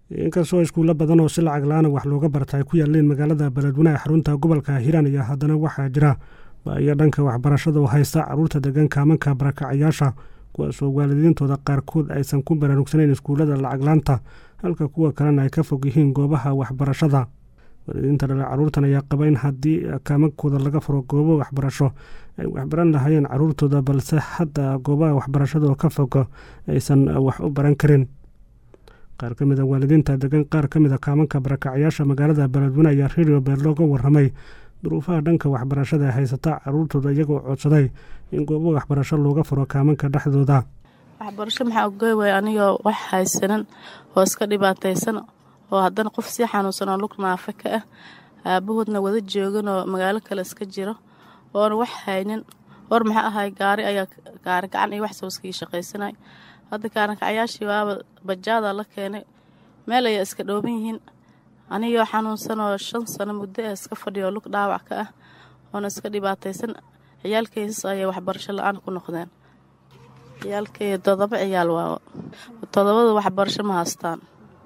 inkastoo iskuulo badan oo si lacag la'aan wax looga bartay ku yaaleen magaalada Beledweyne xarunta gobolka Hiiraan iyo haddana waxaa jira baahiyo dhanka waxbarashada oo haysta carruurta degan kaamanka barakacayaasha kuwaasoo waalidiintooda qaarkood aysan ku baraarugsanayn iskuulada lacag la'aanta halka kuwa kalena ay ka fog yihiin goobaha waxbarashada. waalidiinta dhalay carruurtan ayaa qaba in haddii kaamankooda laga furo goobo waxbarasho ay waxbaran lahaayeen carruurtooda, balse hadda goobaha waxbarashada oo ka fog aysan wax u baran karin. qaar ka mid a waalidiinta degan qaar ka mid a kaamanka barakacayaasha magaalada Beledweyne ayaa Radio Beer looga warramay duruufaha dhanka waxbarashada ee haysata carruurtooda, iyagoo codsaday in goobo waxbarasho looga furo kaamanka dhexdooda. waxbarasho maxaa uga way anigoo wax haysanan oo iska dhibaataysan oo haddana qof si xanuunsan oo lug naafa ka ah, aabahoodna wada joogan oo magaalo kale iska jiro oona wax haynin. hor maxaa ahay gaari gacan iyo wax soo iska shaqaysanay. hadda kaanakacayaashii waaba bajaada la keenay, meel ay iska dhooban yihiin. anigoo xanuunsan oo 5 sano muddo iska fadhiyo lug dhaawac ka ah oona iska dhibaataysan, ciyaalkaysa ay waxbarasho la'aan ku noqdeen. ciyaalkay 7 ciyaal waa 7 waxbarasho ma haystaan.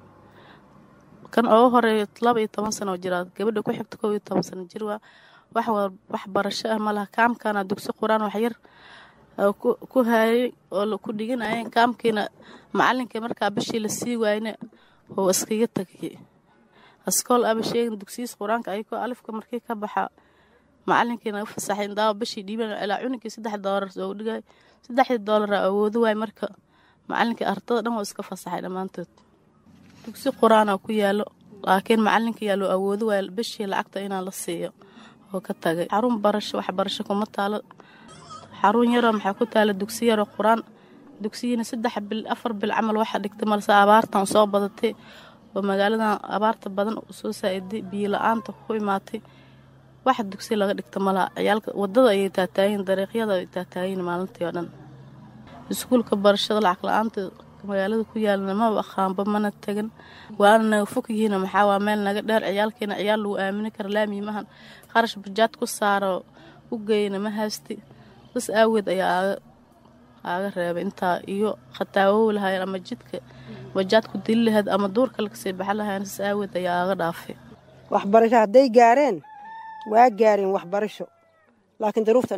kan oo hore 12 sano jira, gabadha ku xigta 12 sano jir waa waxbarasho ma laha. kaamkana dugsi quraan wax yar ku hayay oo ku dhiganayeen. kaamkiina macalinka markaa bishii la sii waayna oo iskaga tagay askool abasheegin dugsiis quraanka ay ko alifka markii ka baxa macalinkiina u fasaxeen daaw bishii dhiiban ilaa cunugii $3 soo dhigay. $3 awoodo waay marka macalinka ardada dhan oo iska fasaxay dhamaantood. dugsi quraan ku yaalo, laakiin macalinka yaalo awoodo waay bishii lacagta inaan la siiyo oo ka tagay. xarun waxbarasho kuma taalo. xarun yar maxaa ku taala dugsi yar quraan. dugsiina 3 bil 4 bil camal waxa dhigtay malsa abaartan soo badatay oo magaalada abaarta badan soo saaciday, biyo la'aanta ku imaatay. waxa dugsi laga dhigtay mala ciyaalka wadada ay taataayin, dariiqyada ay taataayin maalintii oo dhan. iskuulka barashada lacag la'aanta magaalada ku yaalna ma aqaanba mana tagan. waana fogyihiin maxaa waa meel naga dheer. ciyaalkeena ciyaal lagu aamini karo laamiimahan qarash bajaad ku saaro u geeyna ma haysti. bas aawad ayaa aga reebay inta iyo khataawo lahayn ama jidka bajaad ku dil lahayd ama duurka la kasii baxay lahayn bas aawad ayaa aga dhaafay. waxbarasho hadday gaareen waa gaareen waxbarasho, laakiin daruufta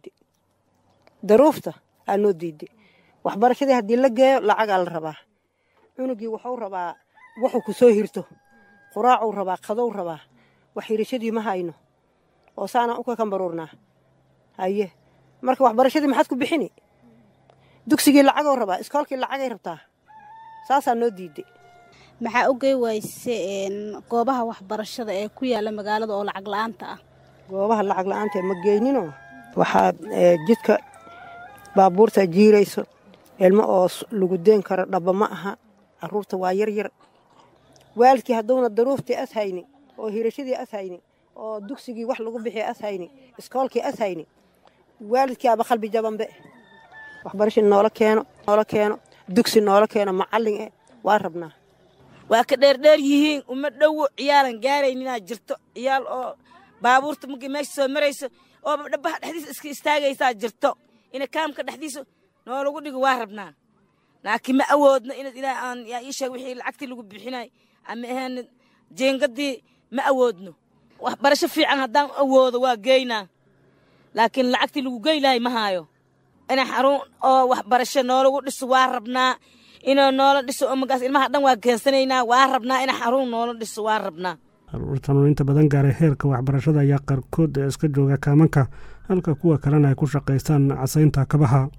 aan noo diiday. waxbarashadii haddii la geeyo lacagaa la rabaa. cunugii wuxuu rabaa wuxuu ku soo hirto, quraacuu rabaa, qadow rabaa. wax hirashadii ma hayno oo saanaan u ka kambaruurnaa. haye marka waxbarashadii maxaad ku bixini? dugsigii lacagoo rabaa, iskoolkii lacagay rabtaa. saasaa noo diiday. maxaa u gey wayse goobaha waxbarashada ee ku yaala magaalada oo lacag la'aanta ah? goobaha lacag la'aanta ma geyninoo waxaa jidka baabuurta jiirayso, ilmo oo lagu deen karo dhaba ma aha. carruurta waa yar. waalidkii hadduuna daruuftii as hayni oo hirashadii as hayni oo dugsigii wax lagu bixiya as hayni, iskoolkii as hayni, waalidkii aba qalbi jabanbe. waxbarasho noola keeno dugsi noola keeno macallin waa rabnaa. waa ka dheerdheer yihiin uma dhowo ciyaalan gaarayninaa jirto. ciyaal oo baabuurta markii meesha soo marayso oo dhabaha dhexdiisa iska istaagaysaa jirto. ina kaamka dhexdiisa noolagu dhigo waa rabnaa, laakiin ma awoodno inaad ilaa aan ii sheeg wixii lacagtii lagu bixinay ama ahaan jeengadii ma awoodno. waxbarasho fiican haddaan awoodo waa geynaa, laakiin lacagtii lagu geylahay ma haayo. ina xarun oo waxbarasho noolagu dhiso waa rabnaa. inuu noola dhiso oo magaas ilmaha dhan waa geensanaynaa waa rabnaa. ina xarun noola dhiso waa rabnaa. carruurtan oo inta badan gaaray heerka waxbarashada ayaa qaarkood iska jooga kaamanka, halka kuwa kalena ay ku shaqaystaan casaynta kabaha.